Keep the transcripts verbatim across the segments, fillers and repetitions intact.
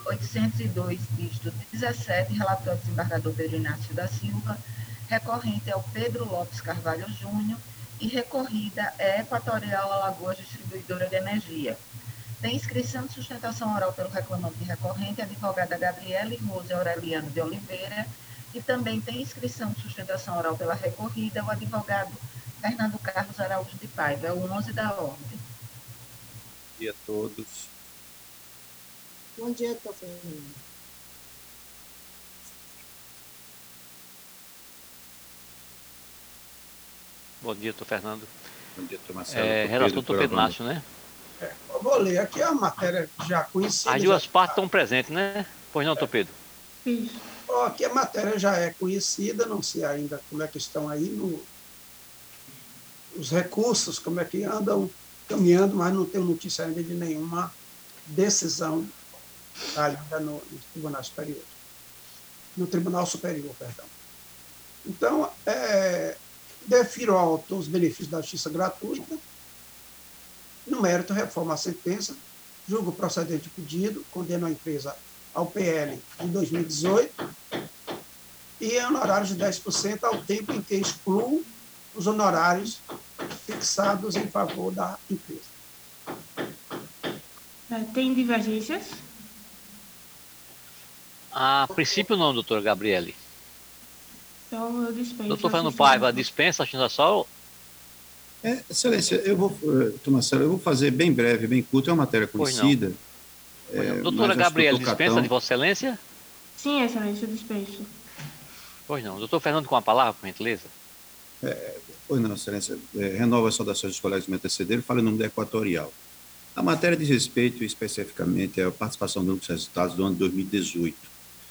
oitocentos e dois, dígito dezessete, relator desembargador Pedro Inácio da Silva, recorrente é o Pedro Lopes Carvalho Júnior e recorrida é Equatorial Alagoas Distribuidora de Energia. Tem inscrição de sustentação oral pelo reclamante e recorrente, a advogada Gabriele Rose Aureliano de Oliveira, e também tem inscrição de sustentação oral pela recorrida, o advogado Fernando Carlos Araújo de Paiva, é o onze da ordem. Bom dia a todos. Bom dia, doutor Fernando. Bom dia, doutor Fernando. Bom dia, doutor Marcelo. É, relator doutor Pedro Inácio, né? É, eu vou ler aqui a matéria já conhecida. As duas já... partes estão presentes, né? Pois não, doutor Pedro? Isso. Ó, aqui a matéria já é conhecida, não sei ainda como é que estão aí no... os recursos, como é que andam caminhando, mas não tenho notícia ainda de nenhuma decisão ainda no, no Tribunal Superior. No Tribunal Superior, perdão. Então, é, defiro ao autor os benefícios da justiça gratuita. No mérito, reforma a sentença, julgo procedente o pedido, condeno a empresa ao P L de dois mil e dezoito e honorários de dez por cento ao tempo em que excluo os honorários fixados em favor da empresa. Tem divergências? A princípio não, doutora Gabriele. Então eu dispenso. Doutor Fernando Paiva, dispensa a sustentação? É, excelência, eu vou, doutor Marcelo, eu vou fazer bem breve, bem curto, é uma matéria conhecida. É, doutora Gabriele, dispensa Catão... de Vossa Excelência? Sim, Excelência, eu dispenso. Pois não. Doutor Fernando, com a palavra, por gentileza. É, pois não, Excelência. É, renovo as saudações dos colegas que me antecederam, falo em nome da Equatorial. A matéria diz respeito especificamente à participação dos resultados do ano de dois mil e dezoito.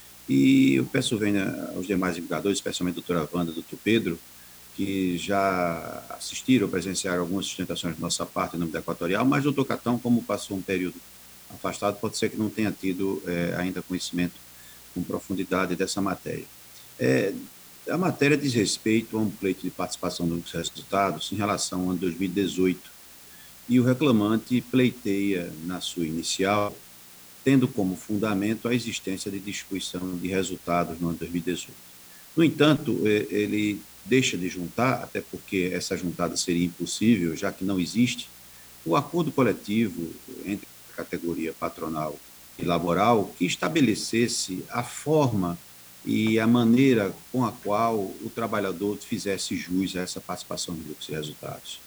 E eu peço venha aos demais embargadores, especialmente a doutora Wanda, doutor Pedro, que já assistiram, presenciaram algumas sustentações de nossa parte em nome da Equatorial, mas o doutor Catão, como passou um período afastado, pode ser que não tenha tido é, ainda conhecimento com profundidade dessa matéria. É, a matéria diz respeito a um pleito de participação dos resultados em relação ao ano dois mil e dezoito, e o reclamante pleiteia, na sua inicial, tendo como fundamento a existência de distribuição de resultados no ano dois mil e dezoito. No entanto, ele deixa de juntar, até porque essa juntada seria impossível, já que não existe, o acordo coletivo entre a categoria patronal e laboral que estabelecesse a forma e a maneira com a qual o trabalhador fizesse jus a essa participação de lucros e resultados.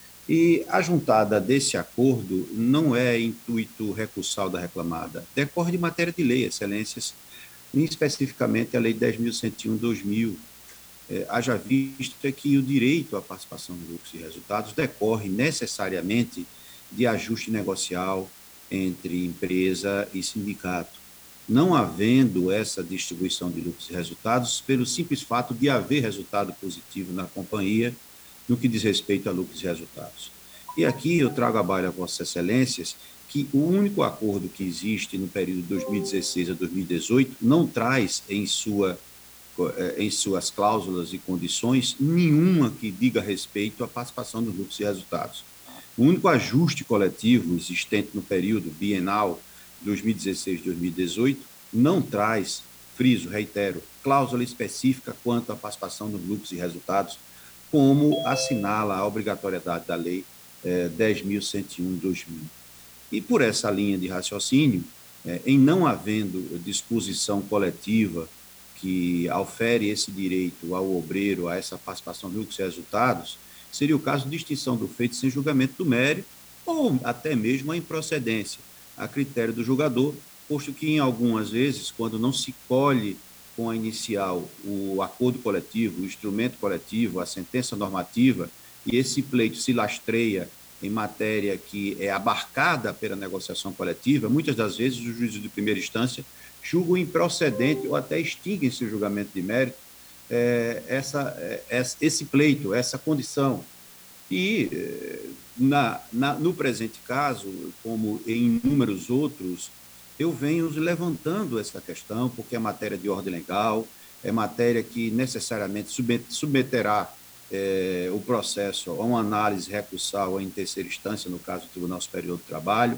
E a juntada desse acordo não é intuito recursal da reclamada, decorre de matéria de lei, excelências, e especificamente a Lei dez mil cento e um de dois mil. É, haja vista que o direito à participação de lucros e resultados decorre necessariamente de ajuste negocial entre empresa e sindicato, não havendo essa distribuição de lucros e resultados pelo simples fato de haver resultado positivo na companhia no que diz respeito a lucros e resultados. E aqui eu trago a baila a Vossas Excelências que o único acordo que existe no período de dois mil e dezesseis a dois mil e dezoito não traz em, sua, em suas cláusulas e condições nenhuma que diga respeito à participação dos lucros e resultados. O único ajuste coletivo existente no período bienal dois mil e dezesseis a dois mil e dezoito não traz, friso, reitero, cláusula específica quanto à participação dos lucros e resultados, como assinala a obrigatoriedade da Lei eh, dez mil cento e um de dois mil. E por essa linha de raciocínio, eh, em não havendo disposição coletiva que aufere esse direito ao obreiro, a essa participação de lucros e resultados, seria o caso de extinção do feito sem julgamento do mérito ou até mesmo a improcedência, a critério do julgador, posto que, em algumas vezes, quando não se colhe com a inicial o acordo coletivo, o instrumento coletivo, a sentença normativa, e esse pleito se lastreia em matéria que é abarcada pela negociação coletiva, muitas das vezes os juízes de primeira instância julgam improcedente ou até extinguem seu julgamento de mérito é, essa, é, esse pleito, essa condição. E, na, na, no presente caso, como em inúmeros outros, eu venho levantando essa questão, porque é matéria de ordem legal, é matéria que necessariamente submeterá é, o processo a uma análise recursal em terceira instância, no caso do Tribunal Superior do Trabalho,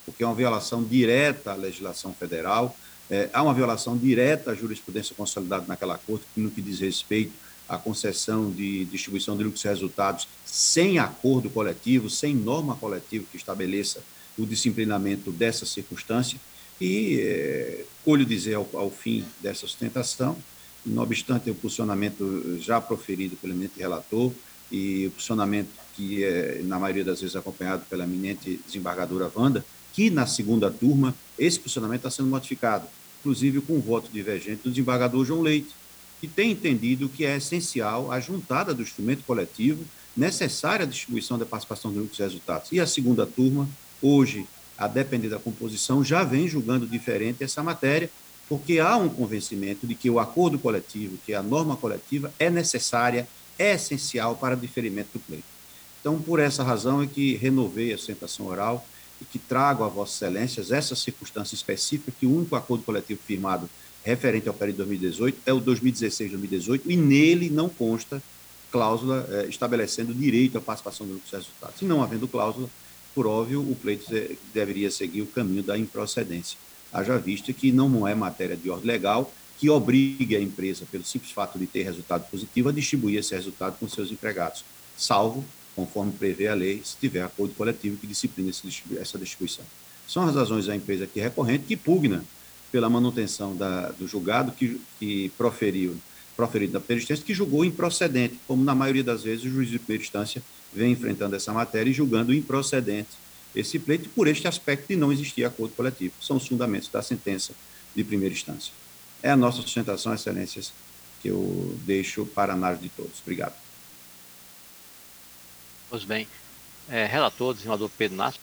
porque é uma violação direta à legislação federal, é, há uma violação direta à jurisprudência consolidada naquela corte, no que diz respeito à concessão de distribuição de lucros e resultados sem acordo coletivo, sem norma coletiva que estabeleça o disciplinamento dessa circunstância. E é, colho dizer ao, ao fim dessa sustentação, não obstante o posicionamento já proferido pelo eminente relator e o posicionamento que é, na maioria das vezes, acompanhado pela eminente desembargadora Wanda, que na segunda turma esse posicionamento está sendo modificado, inclusive com o voto divergente do desembargador João Leite, que tem entendido que é essencial a juntada do instrumento coletivo necessária à distribuição da participação de lucros e resultados. E a segunda turma, hoje, a depender da composição, já vem julgando diferente essa matéria, porque há um convencimento de que o acordo coletivo, que a norma coletiva, é necessária, é essencial para o diferimento do pleito. Então, por essa razão é que renovei a sustentação oral e que trago a Vossas Excelências essa circunstância específica, que o único acordo coletivo firmado referente ao período de dois mil e dezoito é o dois mil e dezesseis dois mil e dezoito, e nele não consta cláusula eh, estabelecendo direito à participação de lucros e resultados. Se não havendo cláusula, por óbvio, o pleito deveria seguir o caminho da improcedência. Haja vista que não é matéria de ordem legal que obrigue a empresa, pelo simples fato de ter resultado positivo, a distribuir esse resultado com seus empregados, salvo, conforme prevê a lei, se tiver acordo coletivo que discipline essa distribuição. São as razões da empresa aqui recorrente que pugna pela manutenção da, do julgado que, que proferiu, proferido da primeira instância, que julgou improcedente, como na maioria das vezes o juiz de primeira instância vem enfrentando essa matéria e julgando improcedente esse pleito por este aspecto de não existir acordo coletivo. São os fundamentos da sentença de primeira instância. É a nossa sustentação, excelências, que eu deixo para a análise de todos. Obrigado. Pois bem. É, relator, desembargador Pedro Inácio.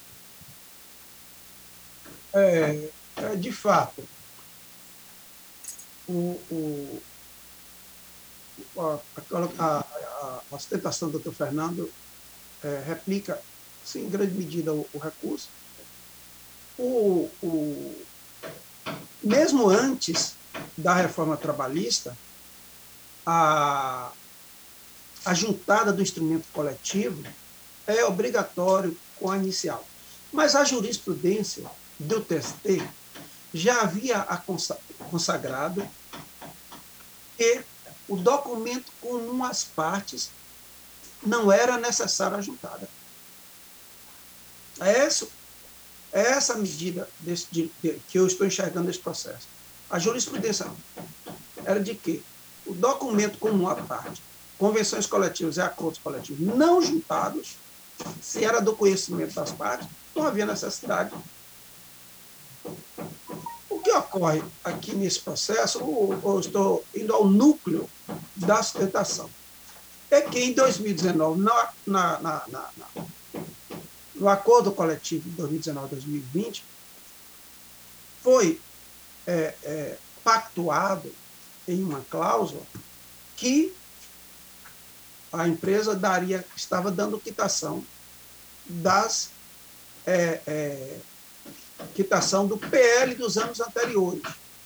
É, é, de fato, o, o, a, a, a, a sustentação do doutor Fernando é, replica, sim, em grande medida, o, o recurso. O, o, mesmo antes da reforma trabalhista, a, a juntada do instrumento coletivo é obrigatório com a inicial. Mas a jurisprudência do T S T já havia consagrado que o documento comum às partes não era necessário a juntada. É essa, é essa medida desse, de, de, que eu estou enxergando nesse processo. A jurisprudência era de que o documento comum à parte, convenções coletivas e acordos coletivos não juntados, se era do conhecimento das partes, não havia necessidade. O que ocorre aqui nesse processo, eu estou indo ao núcleo da sustentação, é que em dois mil e dezenove, na, na, na, na, no acordo coletivo de dois mil e dezenove a dois mil e vinte, foi é, é, pactuado em uma cláusula que a empresa daria, estava dando quitação das é, é, quitação do P L dos anos anteriores.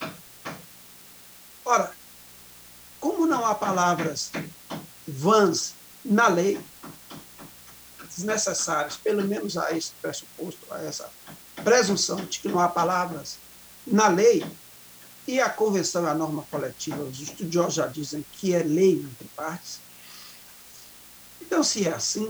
Ora, como não há palavras vãs na lei, desnecessárias, pelo menos a esse pressuposto, a essa presunção de que não há palavras na lei, e a convenção e a norma coletiva, os estudiosos já dizem que é lei entre partes. Então, se é assim,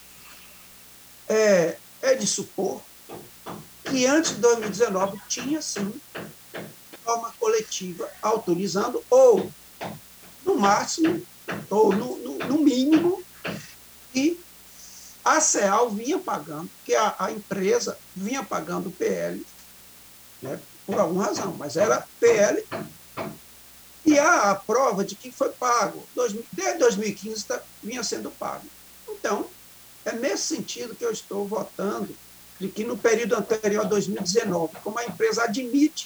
é, é de supor que antes de dois mil e dezenove tinha, sim, norma coletiva autorizando, ou, no máximo, ou no, no, no mínimo, que a CEAL vinha pagando, que a, a empresa vinha pagando o P L, né, por alguma razão, mas era P L, e há a prova de que foi pago. Desde dois mil e quinze tá, vinha sendo pago. Então, é nesse sentido que eu estou votando de que no período anterior a dois mil e dezenove, como a empresa admite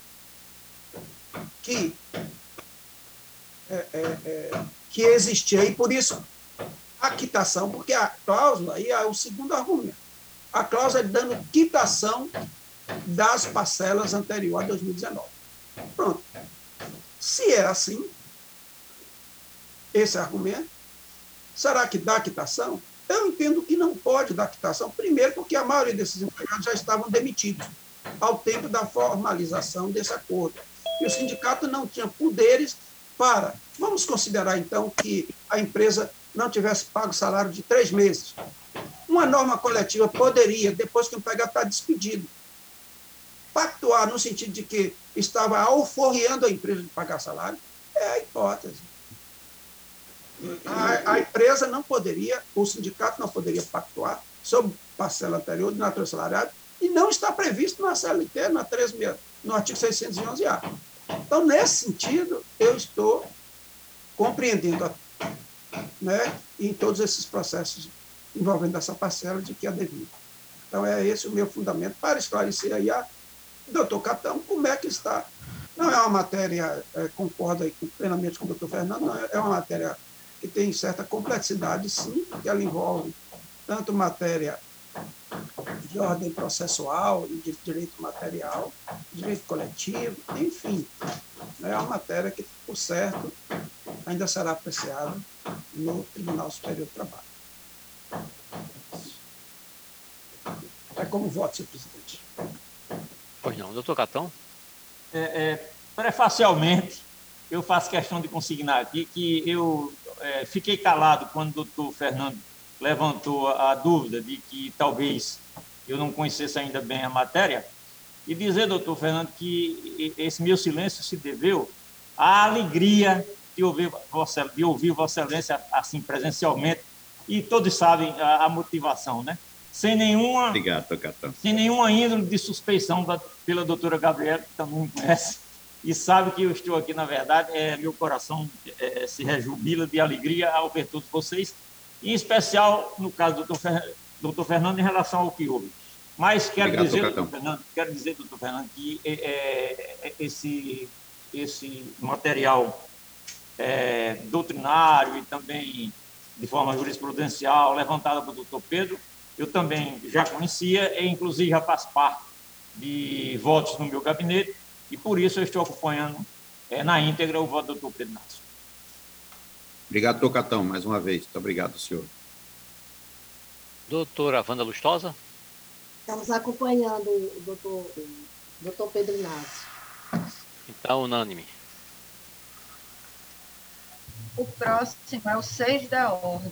que, é, é, é, que existia, e por isso a quitação, porque a cláusula, aí é o segundo argumento, a cláusula é dando quitação das parcelas anteriores a dois mil e dezenove. Pronto. Se é assim, esse argumento, será que dá quitação? Eu entendo que não pode dar quitação, primeiro porque a maioria desses empregados já estavam demitidos ao tempo da formalização desse acordo. E o sindicato não tinha poderes para... Vamos considerar, então, que a empresa não tivesse pago salário de três meses. Uma norma coletiva poderia, depois que o empregado está despedido, pactuar no sentido de que estava alforriando a empresa de pagar salário, é a hipótese. A, a empresa não poderia, o sindicato não poderia pactuar sobre parcela anterior de natureza salarial e não está previsto na C L T, na três, no artigo seiscentos e onze A. Então, nesse sentido, eu estou compreendendo, né, em todos esses processos envolvendo essa parcela de que é devido. Então, é esse o meu fundamento para esclarecer aí a doutor Catão como é que está. Não é uma matéria, é, concordo aí plenamente com o doutor Fernando, não, é uma matéria que tem certa complexidade, sim, porque ela envolve tanto matéria de ordem processual e de direito material, direito coletivo, enfim. É uma matéria que, por certo, ainda será apreciada no Tribunal Superior do Trabalho. É como voto, senhor presidente. Pois não. Doutor Catão? É, é, prefacialmente, eu faço questão de consignar aqui que eu é, fiquei calado quando o doutor Fernando levantou a, a dúvida de que talvez eu não conhecesse ainda bem a matéria, e dizer, doutor Fernando, que esse meu silêncio se deveu à alegria de ouvir Vossa, de ouvir Vossa Excelência assim presencialmente, e todos sabem a, a motivação, né? Sem nenhuma, Obrigado, Catão. Sem nenhuma índole de suspeição da, pela doutora Gabriela, que também me conhece, e sabe que eu estou aqui, na verdade, é, meu coração é, se rejubila de alegria ao ver todos vocês, em especial, no caso do doutor Fer, doutor Fernando, em relação ao que houve. Mas quero Obrigado, dizer, doutor doutor Fernando, quero dizer, doutor Fernando, que é, é, esse, esse material é, doutrinário e também de forma jurisprudencial levantada pelo doutor Pedro, eu também já conhecia e, inclusive, já faz parte de votos no meu gabinete e, por isso, eu estou acompanhando é, na íntegra o voto do doutor Pedro Nácio. Obrigado, doutor Catão, mais uma vez. Muito obrigado, senhor. Doutora Wanda Lustosa? Estamos acompanhando o doutor, o doutor Pedro Inácio. Então, unânime. O próximo é o seis da ordem.